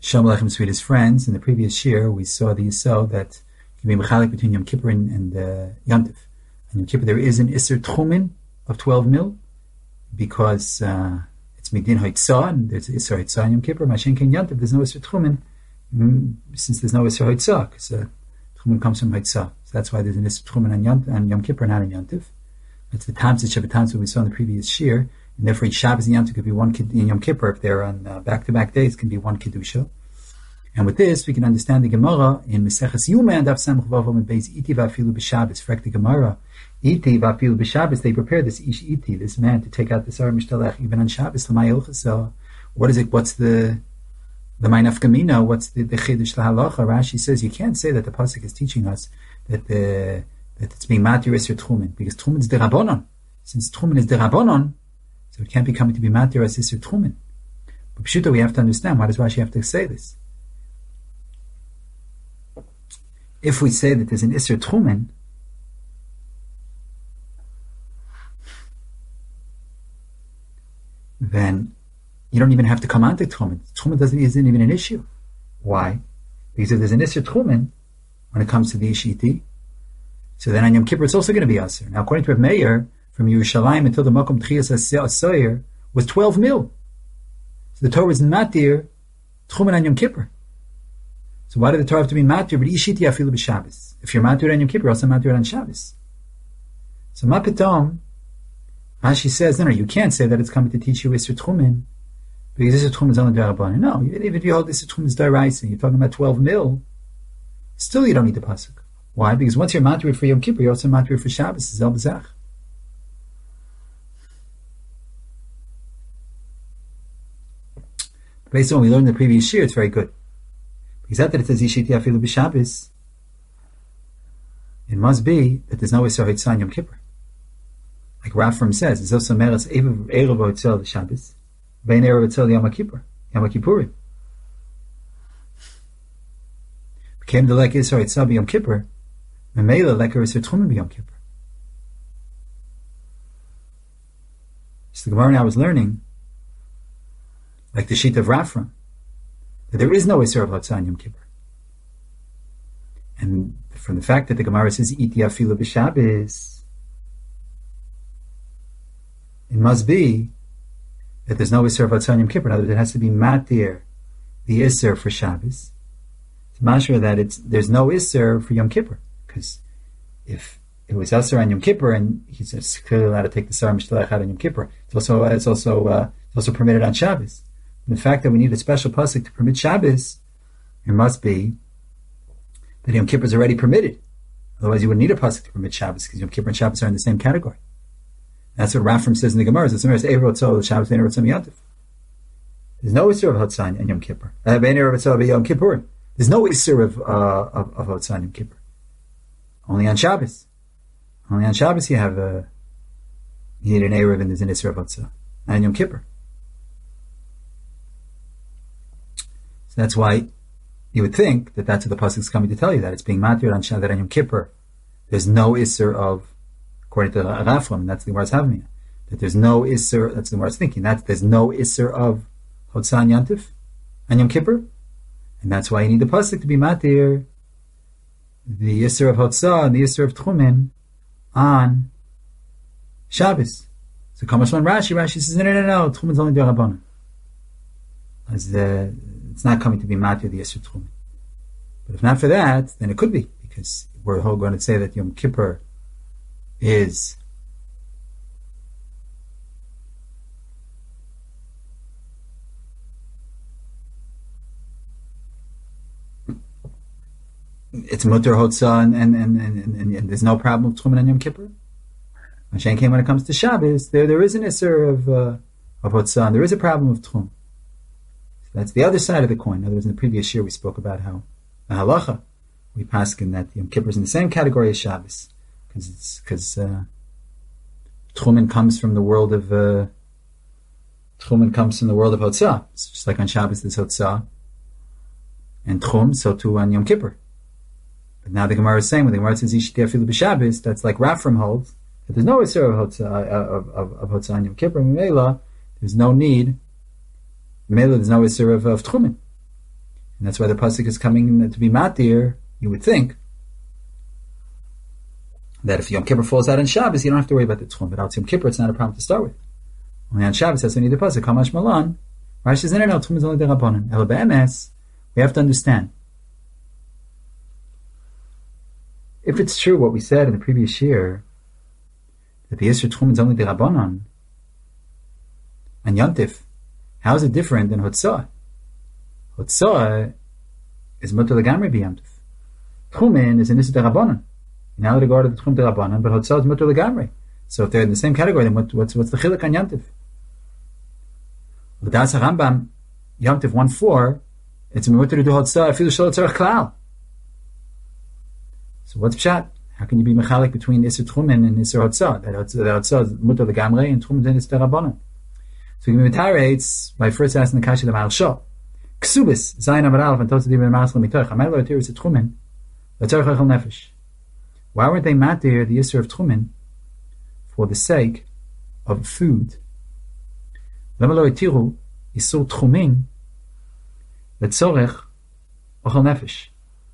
Shalom Aleichem, sweetest friends. In the previous year, we saw the Yisod that can be mechalik between Yom Kippur and Yom Tov. And Yom Kippur, there is an Isser Tchumen of 12 mil because it's Midin Hoitzah, and there's Isser Hoitzah in Yom Kippur. Mashen Ken Yom Tov, there's no Isser Tchumen since there's no Isser Hoitzah, because Tchumen comes from Hoitzah. So that's why there's an Isser Tchumen on Yom Kippur, not on Yom Tov. That's the Tamzit Shabbat Tamzit we saw in the previous year. And therefore, each Shabbos and Yom Tov could be one in Yom Kippur. If they're on back-to-back days, can be one Kedusha. And with this, we can understand the Gemara in Meseches Yuma and Daf Samach Vav Amud Beis Iti Vafilu B'Shabbos. Correct the Gemara. Iti Vafilu B'Shabbos. They prepared this Ish Iti, this man, to take out the Sar Mishtalech even on Shabbos. What is it? What's the Ma'inaf Kamina? What's the Chiddush Lahalacha? Rashi says you can't say that the pasuk is teaching us that it's being matir Isser Tchumen, because Tchumen is derabonon. Since Tchumen is derabonon, so it can't be coming to be matir as Isser Tchumen. But Pshuta, we have to understand, why does Rashi have to say this? If we say that there's an Isser Tchumen, then you don't even have to come on to Tchumen. Tchumen isn't even an issue. Why? Because if there's an Isser Tchumen, when it comes to the Ishiti, so then on Yom Kippur it's also going to be Aser. Now according to Rav Meir, from Yerushalayim until the Makom Tchias HaSoyer was 12 mil. So the Torah was matir Tchumen on Yom Kippur. So why did the Torah have to be matir? But Ishiti afilu b'Shabbos. If you're matir on Yom Kippur, also matir on Shabbos. So ma pitom, Rashi says, no, you can't say that it's coming to teach you Isser Tchumen, because Isser Tchumen is only D'Rabbanan. No, even if you hold Isser Tchumen is D'Oraisa, you're talking about 12 mil, still you don't need the pasuk. Why? Because once you're matir for Yom Kippur, you're also matir for Shabbos. Zel b'zach. Based on what we learned in the previous year, it's very good. Because after it says Yishiti Afilu B'Shabbos, it must be that there's no Isser Hoitzah Yom Kippur. Like Rafram says, it's also Meres Erev Hoitzah Shabbos, Vein Erev Hoitzah Yom Kippur, Yom Kippurim. Became the Lek Isser Hoitzah B'Yom Kippur, Memela Lek Isser Tchumen B'Yom Kippur. So the Gemara now was learning, like the sheet of Rafram, that there is no Isser of Hotzah Yom Kippur. And from the fact that the Gemara says Iti Afilu B'Shabbos, it must be that there's no Isser of Hotzah Yom Kippur. In other words, it has to be matir the Isser for Shabbos. It's mashra that there's no Isser for Yom Kippur, because if it was Isser on Yom Kippur and he's clearly allowed to take the Sar Mishtalech out on Yom Kippur, it's also permitted on Shabbos. And the fact that we need a special pasuk to permit Shabbos, it must be that Yom Kippur is already permitted. Otherwise, you wouldn't need a pasuk to permit Shabbos, because Yom Kippur and Shabbos are in the same category. That's what Rafram says in the Gemara. There's no Isser of Hotzah in Yom Kippur. There's no Isser of Hotzah in Yom Kippur. Only on Shabbos. Only on Shabbos you need an Erev and there's an Isser of Hotzah. Not in Yom Kippur. So that's why you would think that that's what the pasuk is coming to tell you, that it's being matir on Shabbos, that on Yom Kippur there's no Isser of, according to Rafram, and that's the Gemara's having, that there's no Isser, that's the Gemara's thinking, that there's no Isser of Hotzah and Yom Tov, and Yom Kippur, and that's why you need the pasuk to be matir the Isser of Hotzah and the Isser of Tchumen on Shabbos. So comes on Rashi says, no, Tchumen's only D'Rabbanan. It's not coming to be matir the Isser Tchumen. But if not for that, then it could be, because we're all going to say that Yom Kippur is it's mutter hotzah and there's no problem with Tchumen and Yom Kippur. Mashen came when it comes to Shabbos, there is an Isser of hotzah, and there is a problem with Tchum. So that's the other side of the coin. In other words, in the previous year we spoke about how the halacha, we paskin that Yom Kippur is in the same category as Shabbos, because Tchumen comes from the world of Hotzah. It's just like on Shabbos there's Hotzah and Tchum, so too on Yom Kippur. But now the Gemara is saying, when the Gemara says Yishiti Afilu B'Shabbos, that's like Rafram holds, that there's no Isser of Hotzah on Yom Kippur, and Mela, there's no need, there's no Isser of Tchumen. And that's why the pasuk is coming to be matir. You would think that if Yom Kippur falls out on Shabbos, you don't have to worry about the tchum. But out Yom Kippur, it's not a problem to start with. Only on Shabbos, that's when you need the pasuk. Kamash Malan. Rashi says, no, tchum is only the rabbanon. Ela be'emes, we have to understand. If it's true what we said in the previous year, that the Yisr tchum is only the rabbanon, and Yantif, how is it different than Hotzah? Hotzah is mutter legamri b'Yantif. Tchumen is an Yisr rabbanon. Now regard to the tchum rabbanon, but Hotzah is mutter legamri. So if they're in the same category, then what's the chiluk on Yantif? L'das HaRambam, Yantif 1:4, it's a mutter to do Hotzah afilu shelo tzarech klal. So what's pshat? How can you be mechalik between Isser Tchumen and Isser Hotzah? That Hotzah is mutter legamri and Tchumen is the rabbanon. So we iterates by first asking the kasha the Maharsha. Ksubis zayin amar aleph and tosad even maas lemitoch. Amar lo atir is a tchumen. L'tzarech echel nefesh. Why weren't they matir the yisur of tchumen for the sake of food? Lema lo atiru yisur tchumen l'tzarech echel nefesh.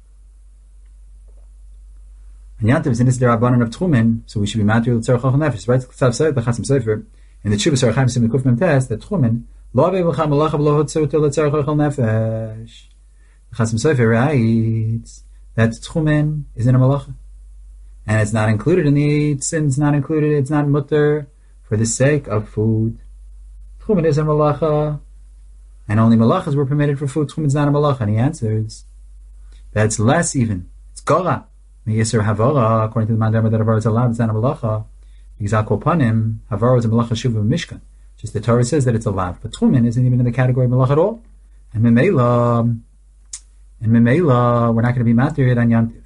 And Yantiv is in this derabanan of tchumen, so we should be matir l'tzarech echel nefesh. Right? K'tav sayed the Chasim Sofer. In the Tshuvas Archaim Sim Kuf Mem Tes, that Tchumen lo ave v'cham malacha v'lo hotzah to l'tzarech echel nefesh. The Chasim Sofer writes that Tchumen is in a malacha, and it's not included in the sins. Not included. It's not mutter for the sake of food. Tchumen is a malacha, and only malachas were permitted for food. Tchumen is not a malacha. And he answers that's less even. It's gora. Yisur havara, according to the Mandar that havara is allowed. It's not a malacha. Because Al Kol Panim, Havara is a Malacha Shuva Mishkan. Just the Torah says that it's allowed. But Tchumen isn't even in the category of Malach at all. And Memela, we're not going to be matir on Yantif.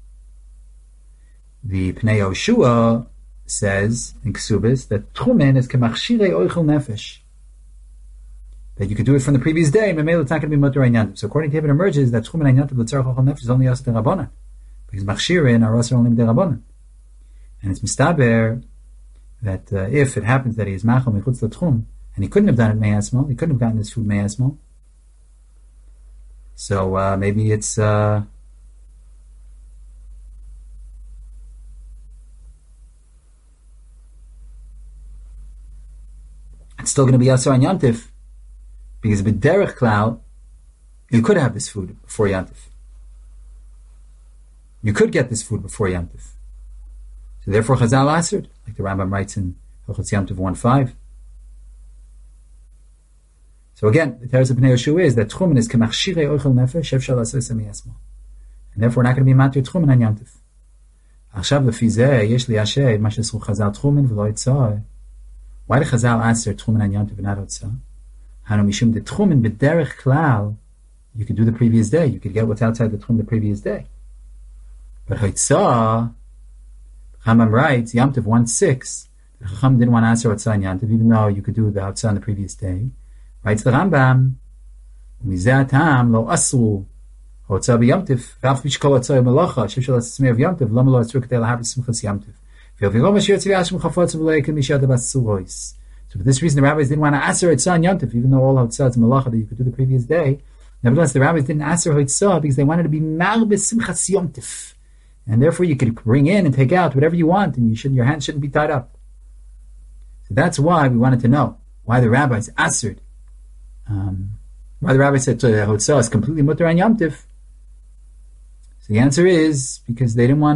The Pnei Yoshua says in Ksubis that Tchumen is Kemachshirei Oichel Nefesh. That you could do it from the previous day, Memela it's not going to be matir on Yantif. So according to him, it emerges that Tchumen on Yantif, L'tzarech Oichel Nefesh is only Yasat Rabbanan. Because Machshirei and Aros are only the Rabbanan. And it's Mistaber that if it happens that he is machal mechutz l'tchum, and he couldn't have done it meyasmo, he couldn't have gotten his food meyasmo, so maybe it's still going to be asar on Yantif, because b'derech klal, you could have this food before Yantif. You could get this food before Yantif. So therefore Chazal answered, like the Rambam writes in Hilchos Yom Tov 1:5. So again, the Teres of Pnei Yoshua is that Tchumen is kemachshirei oichel nefesh shefshal asosem yasmo, and therefore we're not going to be matir Tchumen on Yom Tov. Achshav lefi zeh yesh li yashed ma shesru Chazal Tchumen v'lo Hotzah. Why did Chazal answer Tchumen on Yom Tov and not Hotzah? Hanu mishum the Tchumen b'derech klal, you could do the previous day. You could get what's outside the Tchumen the previous day. But Hotzah, Chambam writes, Yom Tov 1:6, the Chacham didn't want to answer Hotzah on Yom Tov, even though you could do the Hotzah on the previous day. Writes the Rambam, Mizeh Tam lo asru Hotzah b'Yom Tov, v'af mishkol Hotzah b'melacha, sheshel asmei of Yom Tov, lama lo asru k'tei lahav simchas Yom Tov. V'yoviro m'shir tzvi ashim chafotz v'lei ken mishad b'asurois. So for this reason, the rabbis didn't want to answer Hotzah on Yom Tov, even though all Hotzah is melacha that you could do the previous day. Nevertheless, the rabbis didn't answer Hotzah because they wanted to be mar b'simchas Yom Tov. And therefore you could bring in and take out whatever you want, and your hands shouldn't be tied up. So that's why we wanted to know why the rabbis answered, why the rabbis said Hotzah is completely mutter on Yom Tov. So the answer is because they didn't want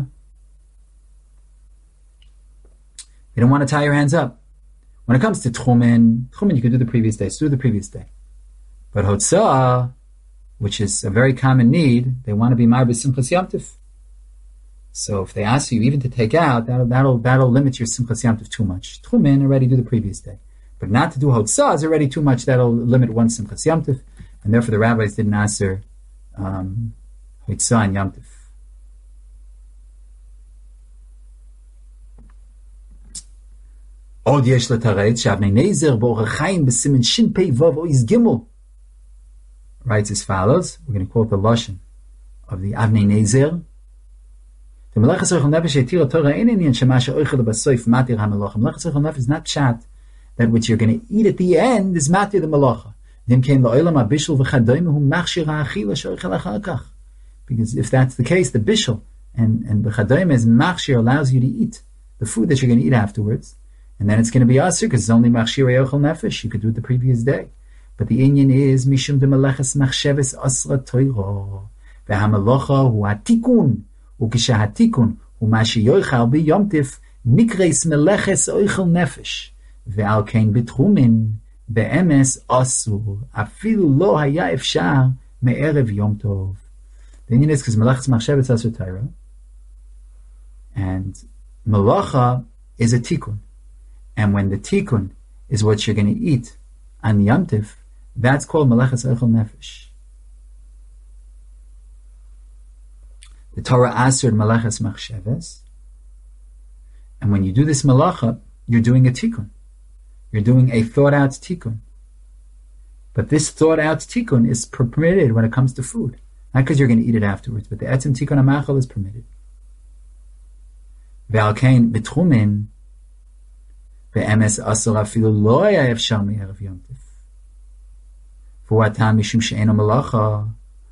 to tie your hands up. When it comes to Tchumen you could do the previous day, so do the previous day. But Hotzah, which is a very common need, they want to be mar b'simchas Yom Tov. So if they ask you even to take out, that'll limit your Simchas Yom Tov too much. Tchumen already do the previous day, but not to do Hotzah is already too much. That'll limit one Simchas Yom Tov, and therefore the rabbis didn't answer Hotzah and Yom Tov. Od yesh letaretz shavnei nezer b'orach chaim b'simin shin pei vav ois gimel. Writes as follows. We're going to quote the lashon of the Avnei Nezer. The Melechas Oichel Nefesh Etir Torah Ein Inyan Shemasha Oichel Basoif Matir HaMelacha. Melechas Oichel Nefesh is not pshat that which you're going to eat at the end is matir the malacha. Because if that's the case, the bishul and b'chadayim is machshir allows you to eat the food that you're going to eat afterwards, and then it's going to be asur because it's only machshir yochel nefesh. You could do it the previous day. But the inyan is mishum de meleches machsheves asra toiro v'hamalocha hu hatikun ukisha hatikun hu mashi yochal b'yomtiv nikreis meleches oichel nefesh ve'al kein bitchumin be'emes asur afilu lo haya efshar me'erev yom tov. The inyan is because meleches machsheves asra toiro, and melacha is a tikun, and when the tikun is what you're going to eat on Yom Tiv, that's called meleches oichel nefesh. The Torah asur meleches machsheves, and when you do this melacha, you're doing a tikkun. You're doing a thought-out tikkun. But this thought-out tikkun is permitted when it comes to food, not because you're going to eat it afterwards. But the etzem tikkun hamachal is permitted. Ve'al kein betchumin be'emes asur afilu lo haya efshar me'erev Yom Tiv. And therefore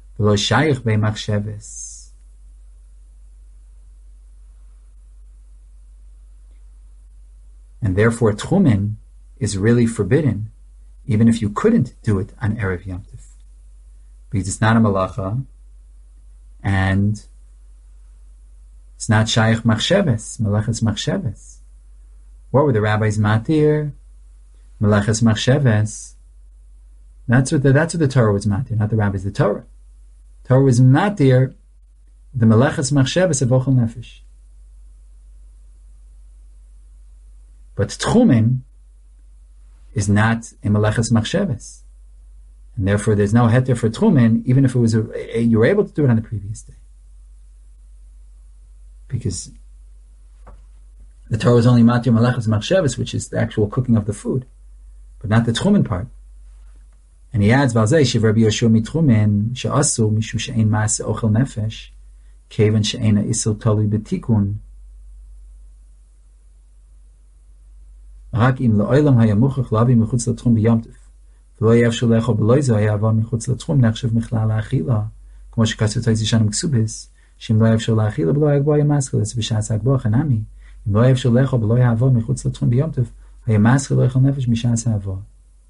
tchumen is really forbidden, even if you couldn't do it on Erev Yom Tiv, because it's not a malacha, and it's not shaykh machsheves, malachas machsheves. What were the rabbis matir? Malachas machsheves. That's what the Torah was matir, not the rabbis. The Torah was matir the meleches machsheves of ochel nefesh. But tchumen is not a meleches machsheves, and therefore there's no heter for tchumen, even if it was you were able to do it on the previous day, because the Torah was only matir meleches machsheves, which is the actual cooking of the food, but not the tchumen part. And he adds, "Valzei shiv Rabbi Yoshua mitchumen she'asu mishum she'ein ma'aseh ochel nefesh, kevan she'eina isur tolui b'tikun. Rak im la'olam haya muchach lavi mechutz l'tchum b'yom tiv, v'lo yavshu lecho b'loi zo haya avar mechutz l'tchum nechshev michlal ha'achila, k'mo shekasur tois yishanim ksubis, shim lo yavshu la'achila b'lo yagbo haya maschil, es b'shas ha'agbo chanami, im lo yavshu lecho b'lo haya avar mechutz l'tchum b'yom tiv, haya maschil ochel nefesh mishas ha'avar."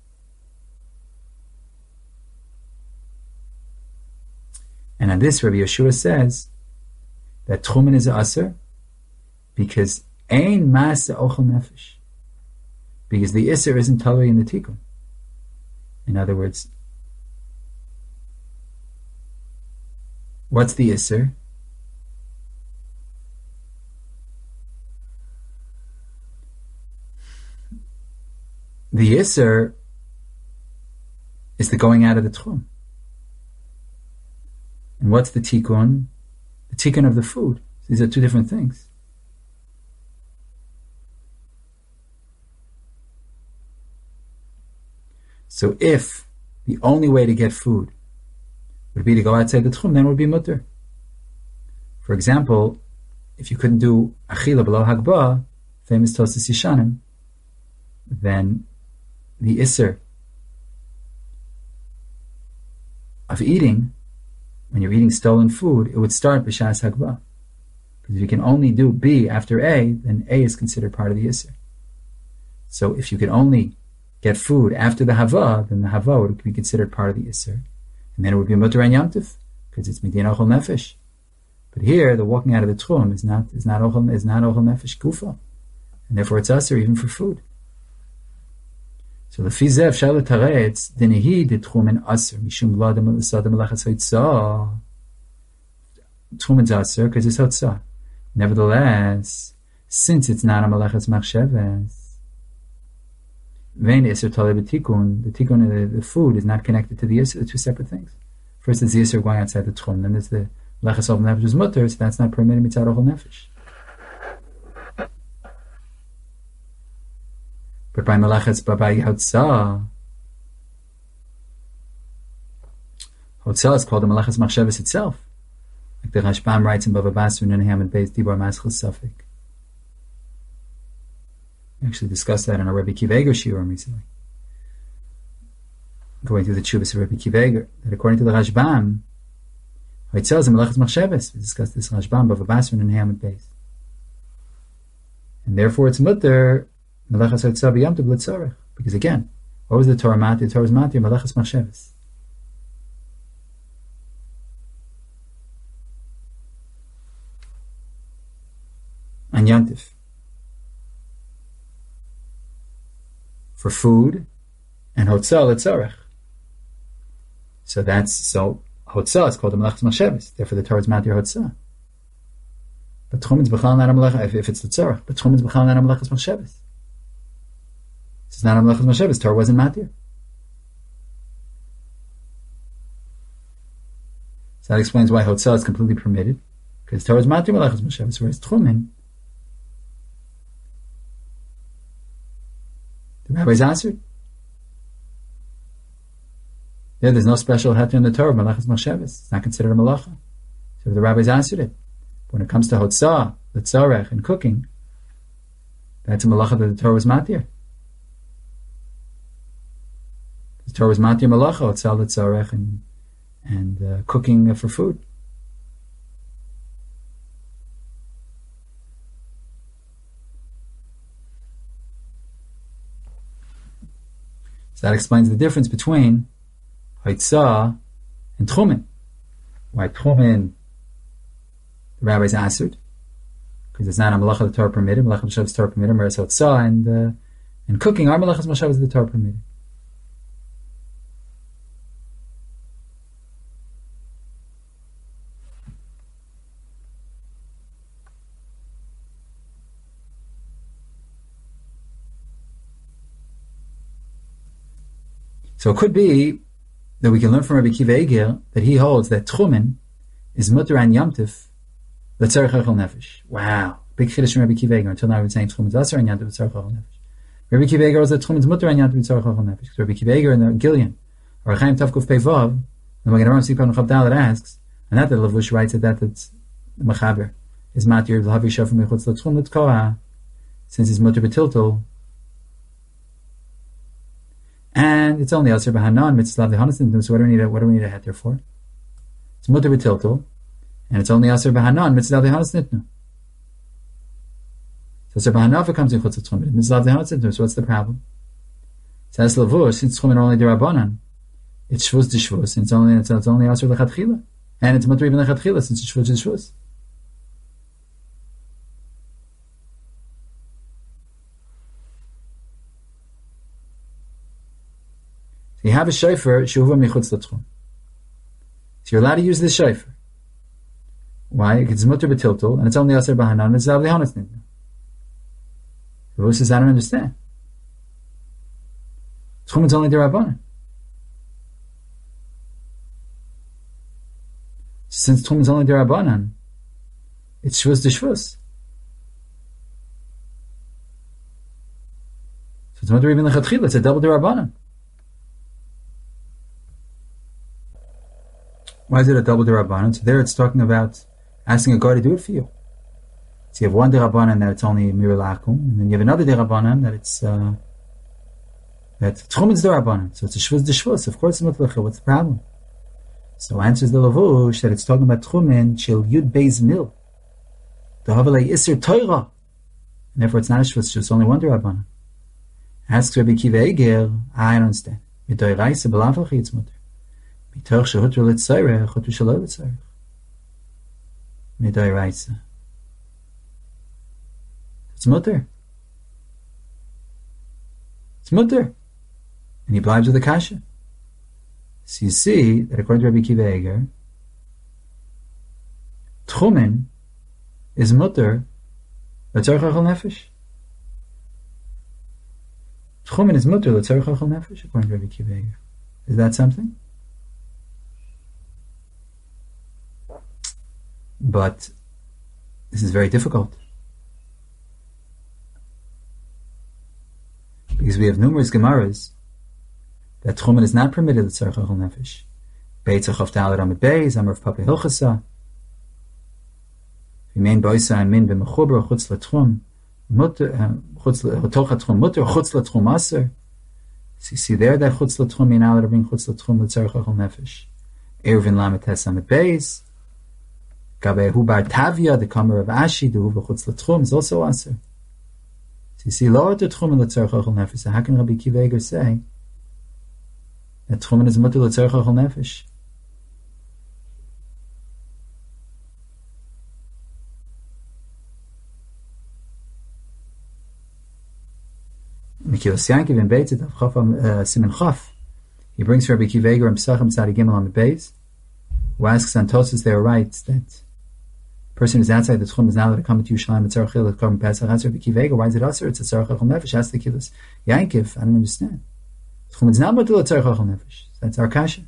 And on this, Rabbi Yeshua says that tchumen is asur because ein maaseh ochel nefesh, because the isser isn't talui in the tikkun. In other words, what's the isser? The isser is the going out of the tchum. And what's the tikkun? The tikkun of the food. These are two different things. So if the only way to get food would be to go outside the tchum, then it would be mutter. For example, if you couldn't do achila below hagbah, famous Tosas Yishanim, then the isser of eating, when you're eating stolen food, it would start b'shas hagbah. Because if you can only do B after A, then A is considered part of the isser. So if you could only get food after the hava, then the hava would be considered part of the isser, and then it would be mutter and yom tiv, because it's midin ochel nefesh. But here, the walking out of the tchum is not ochel nefesh kufa, and therefore it's asur even for food. So the fizev shalat haretz dinehi de tchumen asur mishum v'ladam l'sadam l'achas haitzah. Tchumen's asur because it's haitzah. Nevertheless, since it's not a malachas machsheves, vein isur talei b'tikun, the tikun of the food is not connected to the isur. They're two separate things. First is the isur going outside the tchum, then there's the lachas ochel nefesh is mutter, so that's not permitted mitzad ochel nefesh. But by malachas babai hotzah, hotzah is called the malachas machsheves itself, like the Rashbam writes in Bava Basra Nunaham and Beis Dibor Maschil Safik. We actually discussed that in our Rebbe Kiva Eger Shiurim recently. going through the Chubas of Rabbi Akiva Eiger, that according to the Rashbam, it tells in Melechus Machshavas, we discussed this Rashbam, Bava Basra and Hamid Beis. And therefore it's mutter, Melechus Hotzah B'Yom Tov L'Tzorech. Because again, what was the Torah Matir? The Torah was Matir, Melechus Machshavas. And Yantif. For food, and Hotzah L'Tzorech. So Hotzah is called a Melechus Machshavas. Therefore the Torah is Matir Hotzah. But Tchum is B'chal not a Melechus, if it's L'Tzorech. But Tchum is B'chal not a Melechus Machshavas. It's not a Melechus Machshavas. Torah wasn't Matir. So that explains why Hotzah is completely permitted. Because Torah is Matir Melechus Machshavas, whereas Tchumen, the rabbis answered. Yeah, there's no special heter in the Torah, Melechus Machshavas. It's not considered a Malacha. So the rabbis answered it. But when it comes to Hotzah, L'Tzorech, and cooking, that's a Malacha that the Torah was Matir. The Torah was Matir Malacha, Hotzah, L'Tzorech, and cooking for food. So that explains the difference between Hotzah and Tchumen. Why Tchumen, the rabbis answered, because it's not a Malacha the Torah permitted, Melechus Machshavas Torah permitted, whereas Hotzah and cooking are Melechus Machshavas the Torah permitted. So it could be that we can learn from Rabbi Akiva Eiger that he holds that Tchumen is mutter and yamtif l'tzarech echel nefesh. Wow, big chiddush from Rabbi Akiva Eiger. Until now we've been saying Tchumen is aser and yamtif l'tzarech echel nefesh. Rabbi Akiva Eiger holds that Tchumen is mutter and yamtif l'tzarech echel nefesh. Because Rabbi Akiva Eiger in the Gillian, or Chaim Tavkuf Pei Vav, the Magen Avraham Sipar Chav Dalet asks, and that the Lavush writes that it's the Mechaber is matir l'havi shofar mechutz l'tchum l'tkoha, since it's mutter b'tiltul. And it's only Aser B'Hanan, Mitzvah L'Hanas, so what do we need a heter for? It's Mutter B'Tiltul, and it's only Aser B'Hanan, Mitzvah L'Hanas Nitnu. So Aser B'Hanan comes in Chutz Tzchum, Mitzvah L'Hanas Nitnu, so what's the problem? Says Lavush, since Tzchum are only D'Rabbanan, it's Shvuz D'Shvuz, and it's only Aser L'Chatchila, and it's Mutter even L'Chatchila, since it's Shvuz D'Shvuz. So you have a shofar, shuva michutz l'tchum. So you're allowed to use this shofar. Why? Because it's mutter b'tiltul, and it's only aser b'hanan, it's zav lihanas nidna. The Rebbe says, I don't understand. Tchum is only d'Rabbanan. Since Tchum is only d'Rabbanan, it's shvus d'shvus. So it's mutter even l'chatchila, it's a double d'Rabbanan. Why is it a double D'Rabbanan? So there it's talking about asking a guy to do it for you. So you have one D'Rabbanan that it's only Mirul Akum, and then you have another D'Rabbanan that it's that Tchum is D'Rabbanan. So it's a Shvuz D'Shvuz. Of course it's Mutlacha. What's the problem? So answers the Lavush that it's talking about Tchumen Shil Yud Beis Mil. The Havalei Isser Torah. And therefore it's not a Shvuz, it's only one D'Rabbanan. Asks Rabbi Akiva Eiger, I don't understand. Midoy Raisa B'Lavachi it's Mutter. Mitoch shehutra l'tzarech, hutra shelo l'tzarech. Midai raisa. It's mutter. It's mutter. And he blibes with the kasha. So you see that according to Rabbi Akiva Eiger, Tchumen is mutter l'tzarech echel nefesh. Tchumen is mutter l'tzarech echel nefesh, according to Rabbi Akiva Eiger. Is that something? But this is very difficult because we have numerous Gemaras that Tchumen is not permitted to tzarech echel nefesh. Beitzach of Dalet Amud Beis, Amar of Papa Hilchasa, V'mein Boisa and Min b'mechuber chutz l'tchum, chutz l'tchum mutter, chutz l'tchum aser. So you see there that chutz l'tchum, you're not allowed to bring chutz l'tchum l'tzarech achal nefesh. Eruvin lamet tes on the base. Gabe hubar tavia, the comer of Ashi, the huva chutz l'tchum is also aser. So you see, lower the tchum and l'tzarech achal nefesh. So how can Rabbi Akiva Eiger say that tchum is mutter l'tzarech achal nefesh? Mekilas Yankiv in Beitzit of Chaf Siman Chaf. He brings Rabbi Akiva Eiger and Pesachim Tzadi Gimel on the base, who asks on Tosfos there writes that the person who's outside the tchum is not allowed to come to Yerushalayim and tzarech to come Pesach. That's Rabbi Akiva Eiger. Why is it usher? It's a tzarech achal nefesh. Ask the Kilas Yankiv. I don't understand. Tchum is not mutter l'tzarech achal nefesh. That's our kasha.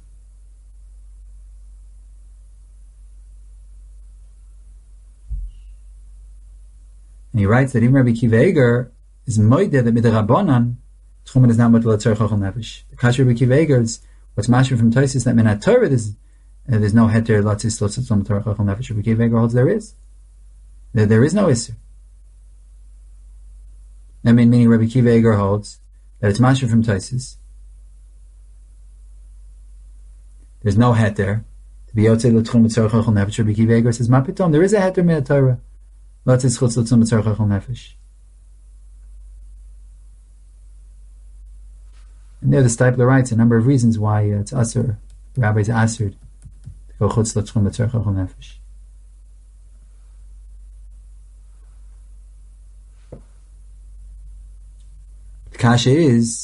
And he writes that even Rabbi Akiva Eiger is moide that midrabanan tchumen is not mutter l'tzarech achal nefesh. The kasha Rabbi Akiva Eiger is what's mashma from Tosfos that minat Torah there's no heter latzis lotzum tzarech achal nefesh. Rabbi Akiva Eiger holds there is. There is no isser. I mean, meaning Rabbi Akiva Eiger holds that it's mashma from Tosfos. There's no heter to be yotzei l'tchum tzarech achal nefesh. Rabbi Akiva Eiger says mapitom there is a heter minat Torah latzis lotzum tzarech achal nefesh. And there the Stipler writes a number of reasons why it's aser. The rabbis asered to go chutz l'tchum l'tzarech achal nefesh. The kasha is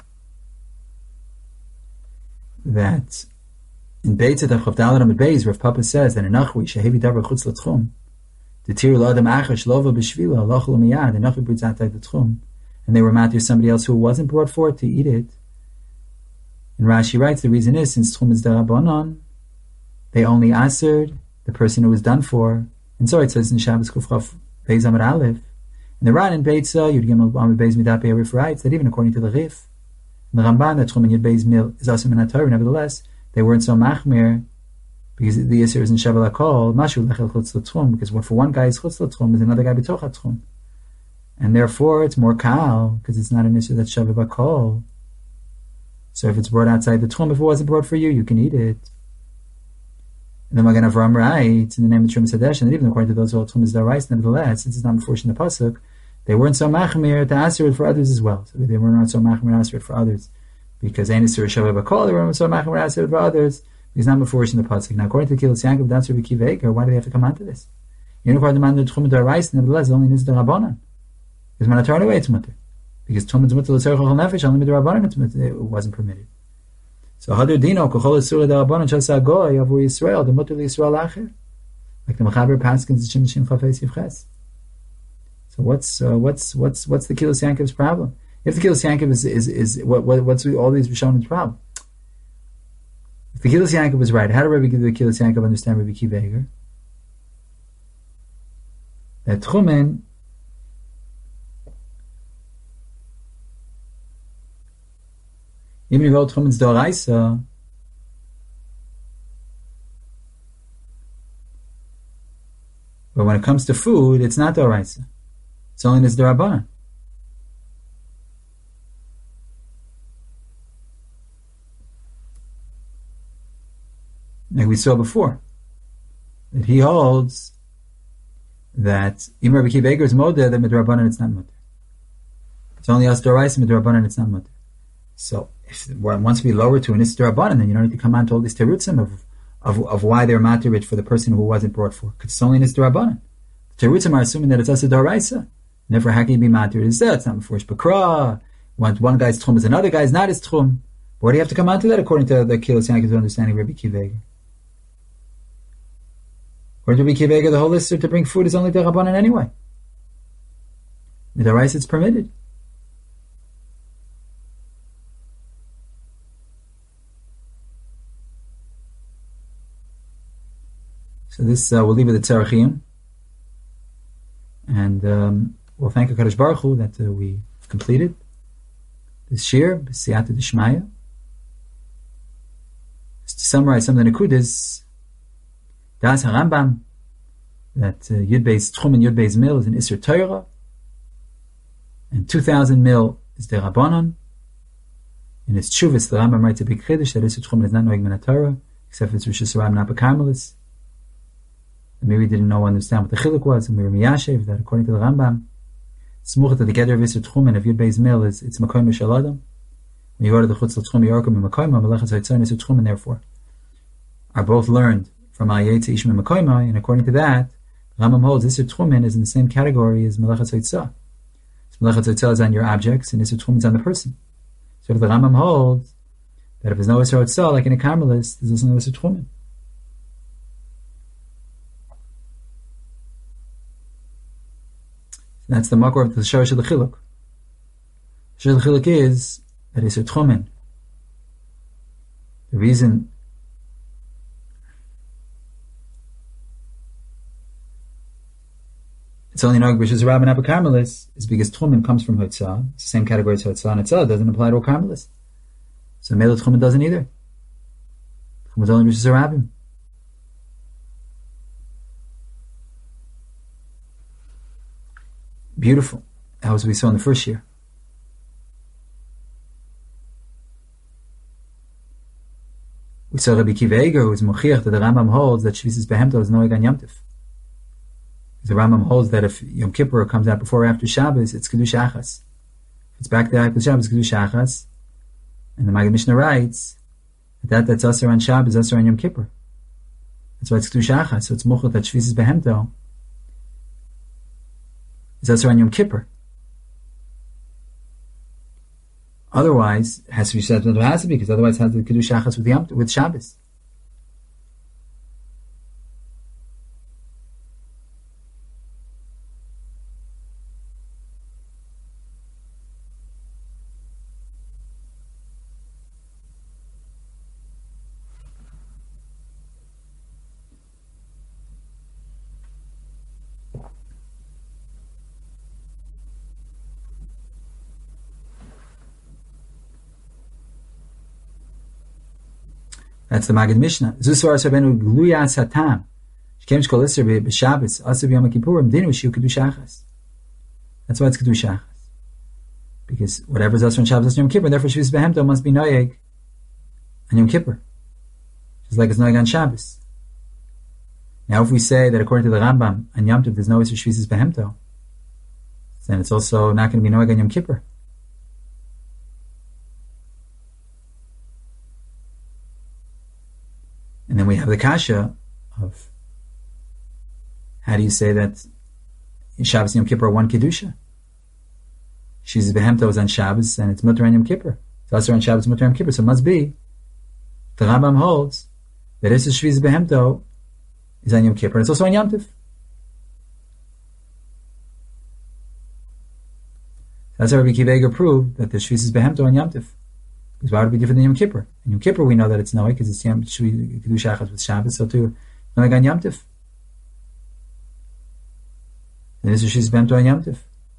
that in Beitzet of Chavdalad Amid Beis, Rav Papa says that in Nachwi shehevi davar chutz l'tchum the tir l'adam achash lova b'shvila lochel miyad and Nachwi brings out the tchum, and they were matir somebody else who wasn't brought forth to eat it. And Rashi writes the reason is since tchum is derabanan, they only answered the person who was done for, and so it says in Shabbos Kufchaf Beis Amud Aleph. And the Ran in Beitza Yud Gimel Amud Beis Midap Erif writes that even according to the Rif, and the Ramban that tchum and Yud Beis Mil is also minat Torah. Nevertheless, they weren't so machmir because the Yisur is in Shabbos Lakol Mashu Lechel Chutz L'Tchum, because what for one guy is Chutz L'Tchum is another guy B'toch L'Tchum, and therefore it's more kal because it's not an Yisur that's Shabbos Lakol. So if it's brought outside the tchum, if it wasn't brought for you, you can eat it. And the Magen Avraham writes in the name of Trum Sadesh, and even according to those who hold tchum is daraisa, nevertheless, since it's not enforced in the pasuk, they weren't so machmir to answer it for others as well. So they were not so machmir to answer it for others because Ein Yisur Shabbos Lakol. They weren't so machmir to answer it for others because not enforced in the pasuk. Now, according to the Kilas Yankov, that's Rabbi Akiva Eiger. Why do they have to come onto this? You know, according to the man of tchum daraisa, nevertheless, only nizd rabbanan. Because when I turn away, it's mutter. Because tchum is mutter l'tzarech achal nefesh, only midrabanan it wasn't permitted. So Hadar Dino Kochol Isura Darabanan Shasa Goy Avur Yisrael the Mutter Yisrael Acher, like the Mechaber Paskins Shim Shin Chafes Yivches. So what's the Kilas Yankov's problem? If the Kilas Yankov is what's all these Rishonim's problem? If the Kilas Yankov is right, how do the Kilas Yankov understand Rabbi Akiva Eiger? That Tchumen even if Tchum is Doraisa, but when it comes to food, it's not Doraisa. It's only this Darabanan. Like we saw before, that he holds that even Rabbi Akiva Eiger is Modeh, that Midrabanan it's not Modeh. It's only us Doraisa, Midrabanan it's not Modeh. So if one wants to be lower to an Isra Rabbanan, then you don't need to come on to all these terutzim of why they're matirit for the person who wasn't brought for. Because it's only an Isra Rabbanan. The terutzim are assuming that it's Asa Daraisa. Never how can you be matirit is that? It's not Mefurish Bakra. One guy's tchum is another guy's not his tchum. Why do you have to come on to that according to the Kilas Yankov's understanding of Rabbi Akiva Eiger? According to Rabbi Akiva Eiger, the whole list to bring food is only the Rabbanan anyway. With the rice, it's permitted. So this we'll leave it at Tzarechim, and we'll thank HaKadosh Baruch Hu that we completed this shir b'siyata d'shmaya. Just to summarize some of the nekudas, Das HaRambam that Yud Beis Tchum and Yud Beis Mil is an Isser Torah, and 2,000 mil is Derabanan, In his Chuvas, the Rambam writes a big chiddush that Isser Tchumen is not knowing Min Torah, except for it's Rosh Hashanah, not B'Karmelis. And maybe we didn't understand what the chiluk was, and we were miyashev that according to the Rambam, Smuchat to the gather of Isser Tchumen of Yud Beis Mil is it's Makoim Mishal Adam. When you go to the Chutz L'Tchum Yorkum and Makoim Melechas Haitzon Isser Tchumen, therefore, are both learned from Ayetze Ishim and Makoim, and according to that, Rambam holds Isser Tchumen is in the same category as Melechas Haitzah. So Melechas Haitzah is on your objects, and Isser Tchumen is on the person. So the Rambam holds that if there's no Isser Haitzah, like in a Carmelis, there's also no Isser Tchumen. That's the makor of the Sharash of the Chiluk. The Sharash of the Chiluk is that Isser Tchumen. The reason it's only Nog B'Shus Rabbin Abba Carmelis is because Tchumen comes from Hotzah. It's the same category as Hotzah, and Hotzah doesn't apply to a Carmelis. So Mele Tchumen doesn't either. Tchumen is only B'Shus Rabbin. Beautiful. That was what we saw in the first year. We saw Rabbi Kiva Eger, who is Mochiach, that the Rambam holds that Shvisas Behemto is Noeg on Yom Tov. The Rambam holds that if Yom Kippur comes out before or after Shabbos, it's Kiddush Achas. If it's back there after Shabbos, it's Kiddush Achas. And the Maggid Mishnah writes that that's Asar on Shabbos, Asar on Yom Kippur. That's why it's Kiddush Achas. So it's Mochiach that Shvisas Behemto is Asar on Yom Kippur. Otherwise, it has to be said that it has to be, because otherwise it has to be Kiddush Achas with Shabbos. That's the Maggid Mishnah. Zusvar Sabenu Gluya Satam. Shkem Shkol Isser B'Shabbos Asar B'Yom Kippurim Dinu Shiu Kiddush Achas. That's why it's Kiddush Achas. Because whatever is Asar on Shabbos, Asar Yom Kippur, therefore Shvis Behemto must be Noyeg on Yom Kippur. Just like it's Noyeg on Shabbos. Now if we say that according to the Rambam, on Yom Tov there's no Isser Shvis Behemto, then it's also not going to be Noyeg on Yom Kippur. And then we have the kasha of how do you say that Shabbos and Yom Kippur are one kedusha? She's behemto is on Shabbos and it's mutter on Yom Kippur. It's also on Shabbos, mutter on Yom Kippur. So it must be the Rambam holds that Isser Shviz behemto is on Yom Kippur and it's also on Yom Tov. That's how Rabbi Kiva Eger proved that the Shviz behemto on Yom Tov. Because why would it be different than Yom Kippur? In Yom Kippur we know that it's Noah because it's Yom Kiddush Achas with Shabbos, so too Noah on Yom Tov. Then Isser Shviz behemto on Yom Tov.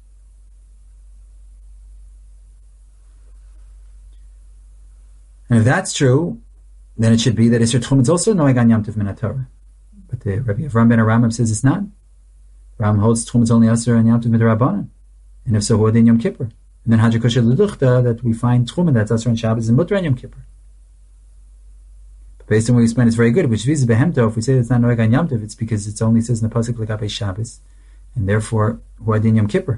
And if that's true, then it should be that Isser Tchumen is also Noeg on Yom Tov Min HaTorah. But the Rabbi Avram ben Aramam says it's not. Ram holds Tchumen is only Asar on Yom Tov Min Rabbanan. And if so, who in Yom Kippur? And then Hajakosha L'Duchta, that we find Tchumen that's Asar on Shabbos and Mutter on Yom Kippur. But based on what you explained, it's very good. Which Shviz Behemto, if we say it's not Noeg on Yom Tov, it's because it only says in the Pasuk L'Gabe Shabbos, and therefore, who in Yom Kippur?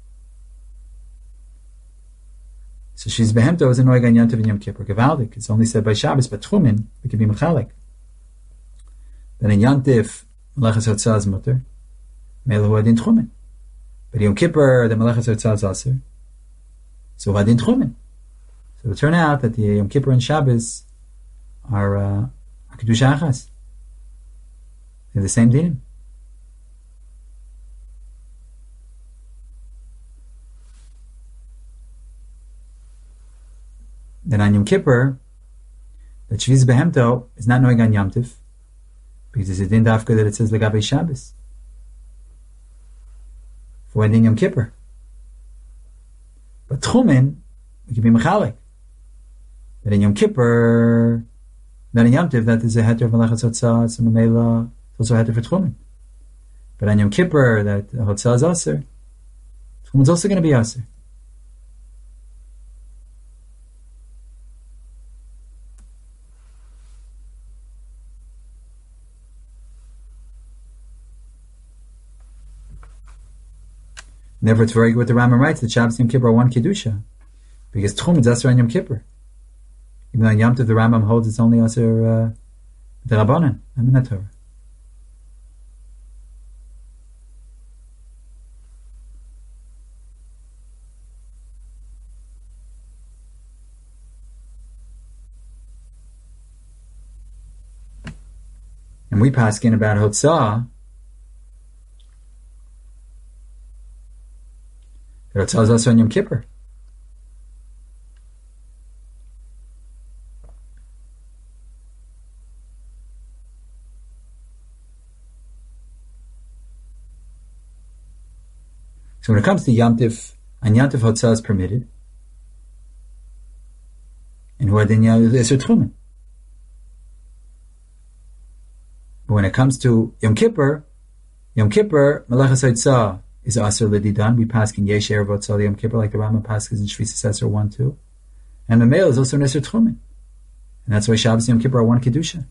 So she's behemto is a noeg on Yom Tov and Yom Kippur. Gevaldik, it's only said by Shabbos, but Tchumen, it could be mechalik. Then in Yom Tov, Melechas Hotzah is mutter, Mele hu adin Tchumen. But Yom Kippur, the Melechas Hotzah is aser, so hu adin Tchumen. So it will turn out that the Yom Kippur and Shabbos are Kiddush Achas. They're the same dinim. Then on Yom Kippur, that Shviz Behemto is not knowing on Yom Tov, because it's a din dafka that it says L'Gabe Shabbos. For ending Yom Kippur. But Tchumen, we can be mechalik. That in Yom Kippur, that in Yom Tov, that is a heter of Melechas Hotzah, it's a Mamela, it's also a heter for Tchumen. But on Yom Kippur, that Hotzah is Aser, Tchumen is also going to be Aser. And therefore, it's very good what the Rambam writes that Shabbos and Yom Kippur are one kedusha, because Tchum is Asur on Yom Kippur. Even though on Yom Tov the Rambam holds it's only Asur the Rabbanan, and in the Torah. And we paskin about Hotzah, that Hotzah is also on Yom Kippur. So when it comes to Yom Tif, on Yom Tif Hotzah is permitted, and Huadinya is Isur Tchumen. But when it comes to Yom Kippur, Melechas Hotzah is Asur L'Didan. We pass in Yesh Erev Hotzah Yom Kippur, like the Rambam passes in Shvis Esser 1-2. And the male is also an Isur Tchumen. And that's why Shabbos and Yom Kippur are one Kedusha.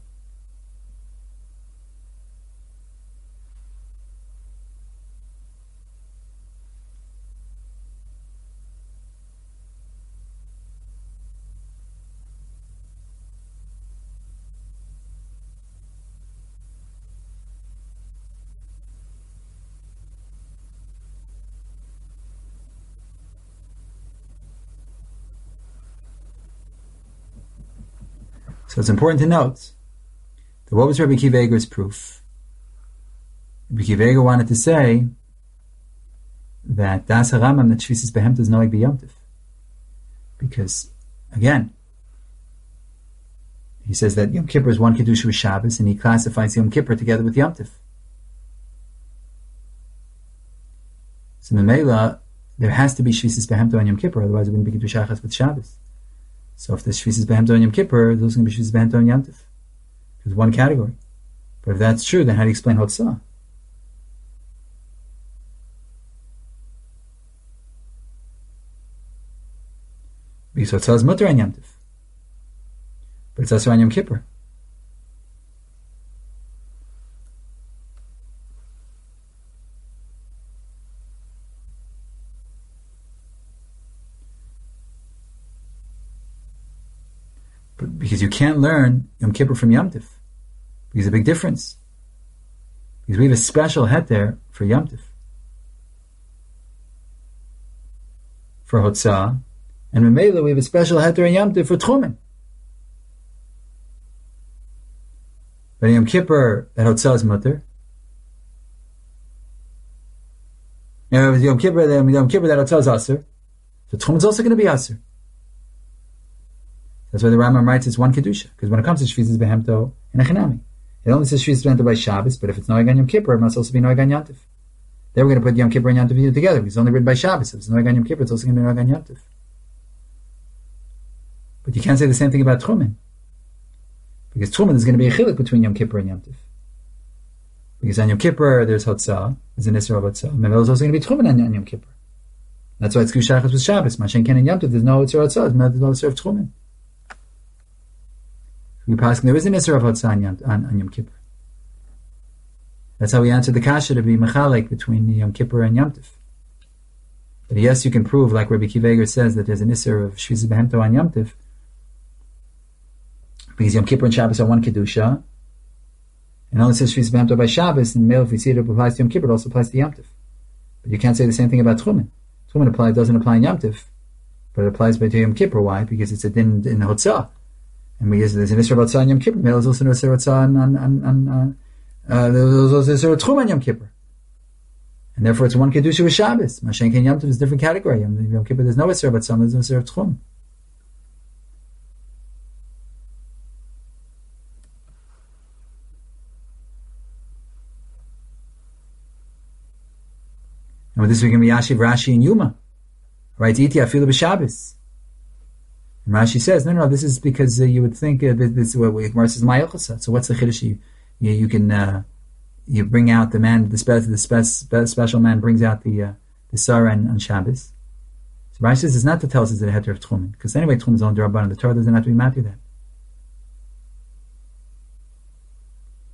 So it's important to note that what was Rabbi Akiva Eiger's proof? Rabbi Akiva Eiger wanted to say that Das HaRambam, that Shvisas Behemta is not like B'Yom Tov. Because, again, he says that Yom Kippur is one Kedusha with Shabbos, and he classifies Yom Kippur together with Yom Tov. So Memela, there has to be Shvisas Behemta on Yom Kippur, otherwise it wouldn't be Kedusha Achas with Shabbos. So if there's Shvisas Behemta on Yom Kippur, there's going to be Shvisas Behemta on Yom Tov. It's one category. But if that's true, then how do you explain Hotzah? Because Hotzah is Mutter on Yom Tov. But it's also on Yom Kippur. Because you can't learn Yom Kippur from Yom Tov. Because there's a big difference. Because we have a special heter for Yom Tov. For Hotzah. And Memela, we have a special heter in Yom Tov for Tchumen. But in Yom Kippur, that Hotzah is mutter. And Yom Kippur, that Hotzah is Asur. So Tchumen is also going to be Asur. That's why the Rambam writes it's one Kedusha. Because when it comes to Shvisas Behemto and Echanami, it only says Shvisas Behemto by Shabbos, but if it's Noeg on Yom Kippur, it must also be Noeg on Yom Tov. Then we're going to put Yom Kippur and Yom Tov together, because it's only written by Shabbos. If it's Noeg on Yom Kippur, it's also going to be Noeg on Yom Tov. But you can't say the same thing about Tchumen. Because Tchumen is going to be a chiluk between Yom Kippur and Yom Tov. Because on Yom Kippur, there's Hotzah, there's an Isra of Hotzah. Memel is also going to be Tchumen on Yom Kippur. That's why it's Kushachas with Shabbos. Mashen Ken and Yom Tov, there's no Isra of Hotzah, there's no Isra of Tchumen. We pass, there is an Isra of Hotzah on Yom Kippur. That's how we answered the kasha to be mechalek between Yom Kippur and Yom Tov. But yes, you can prove, like Rabbi Akiva Eiger says, that there's an Isra of Shvisas Behemto on Yom Tov, because Yom Kippur and Shabbos are one Kedusha, and only says Shvisas Behemto by Shabbos, and male, if we see it applies to Yom Kippur, it also applies to Yom Tov. But you can't say the same thing about Tchumen. Tchumen doesn't apply in Yom Tov, but it applies to Yom Kippur. Why? Because it's a din in Hotzah. And there's an Isra of Hotzah on Yom Kippur. Male is also an Isra of Hotzah there's also an Isra of Tchumen on Yom Kippur. And therefore it's one Kedusha with Shabbos. Mashen Ken Yom Tov is a different category. Yom Kippur there's no Isra of Hotzah, there's no Isra of Tchum. And with this we can be Yashiv, Rashi, and Yuma. Right? Iti afilu b'Shabbos. And Rashi says, no, this is because you would think this is what Gemara says, Ma'yochasa. So what's the chiddush? You can you bring out the special man brings out the Sarah on Shabbos. So Rashi says it's not to tell us it's a heter of Tchumen, because anyway Tchumen is on the Rabban, the Torah doesn't have to be mad to that.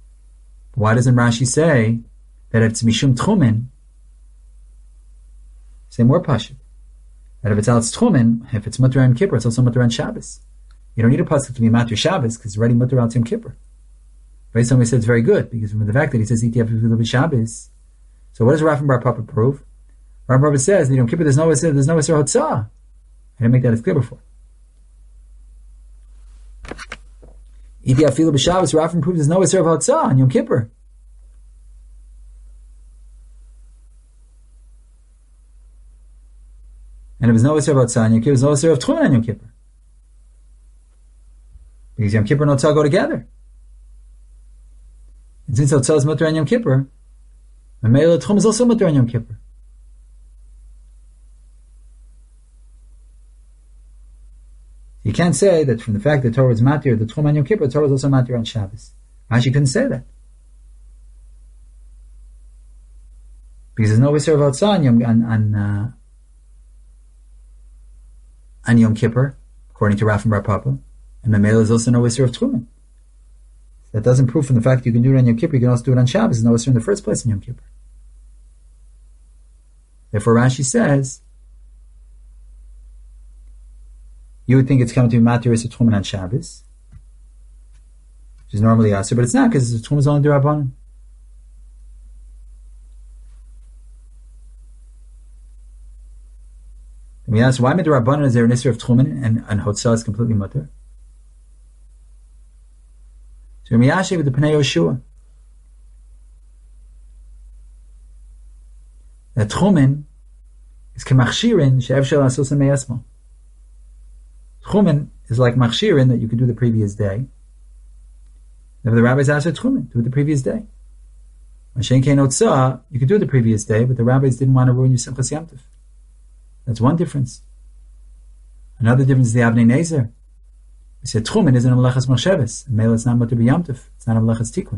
Why doesn't Rashi say that it's Mishum Tchumen Say more pashut. And if it's al tchumen, if it's mutter on Kippur, it's also mutter on Shabbos. You don't need a pasuk to be matur Shabbos because it's already mutter al Yom Kippur. Right? Somebody said it's very good because from the fact that he says etf afilu Shabbos. So what does Rav Bar Papa prove? Rav Bar Papa says that Yom Kippur there's no Isser Hotzah. I didn't make that as clear before. Etf afilu b'Shabbos, Rav proves there's no Isser of Hotzah on Yom Kippur. And if there's no Isser of Hotzah on Yom Kippur, there's no Isser of Tchumen on Yom Kippur. Because Yom Kippur and Hotzah go together. And since Hotzah is mutter on Yom Kippur, Mamela Tchum is also mutter on Yom Kippur. You can't say that from the fact that Torah is matir, the Tchum on Yom Kippur, Torah is also matir on Shabbos. Rashi couldn't say that. Because there's no Isser of Hotzah on Yom Kippur, according to Rav Bar Papa, and Mamela is also no Isser of Tchumen. That doesn't prove from the fact that you can do it on Yom Kippur, you can also do it on Shabbos. There's no Isser in the first place in Yom Kippur. Therefore Rashi says, you would think it's coming to be Matir Isser Tchumen on Shabbos, which is normally Asr, but it's not because the Tchumen is only D'Rabbanan. And we ask, why D'Rabbanan is there an Isser of Tchumen and Hotzah is completely Mutter? So Miyashe with the Pnei Yoshua. That Tchumen is kemachshirin she'ev shel asos meyasmo. Tchumen is like machshirin that you could do the previous day. If the rabbis asked for Tchumen, do it the previous day. Mashen kein Hotzah, you could do it the previous day, but the rabbis didn't want to ruin your Simchas Yom Tov. That's one difference. Another difference is the Avnei Nezer. We said Tchumen isn't a Melechas Machshavos. And Mela it's not Mutter B'Yom Tov. It's not a Melechas Tikkun.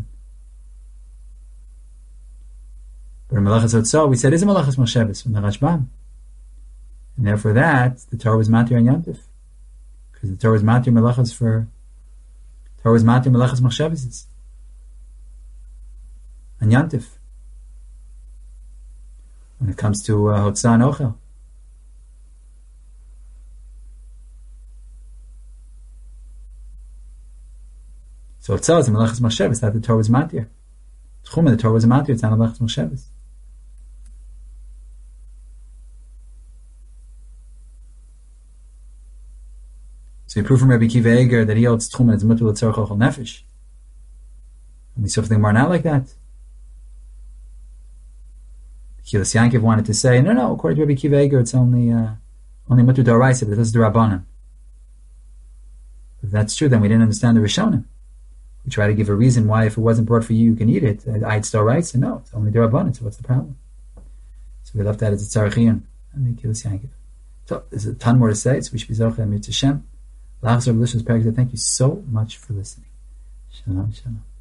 But in Melechas Hotzah, we said is a Melechas Machshavos from the Rashbam. And therefore that, the Torah was Matir on Yom Tov. Because the Torah was Matir Melechas for... Torah was Matir Melechas Machshavos. On Yom Tov. When it comes to Hotzah and Ochel. So Hotzah is a Melechas Machshavos, that the Torah was Matir. Tchumen, the Torah was a Matir, it's not a Melechas Machshavos. So you prove from Rabbi Kiva Eger that he holds Tchumen as Mutter L'tzorech Ochel Nefesh. And we saw something more not like that. Kilas Yankiv wanted to say, no, according to Rabbi Kiva Eger, it's only Mutter D'Oraisa, but this is the Rabbanan. If that's true, then we didn't understand the Rishonim. We try to give a reason why, if it wasn't brought for you, you can eat it. It's still right, so no, it's only the Rabbanan, so what's the problem? So we left that as a Tzarechiyun, and the Kilas Yankiv. So there's a ton more to say, so we should be Zocheh and Mitzvah Shem. Thank you so much for listening. Shalom, shalom.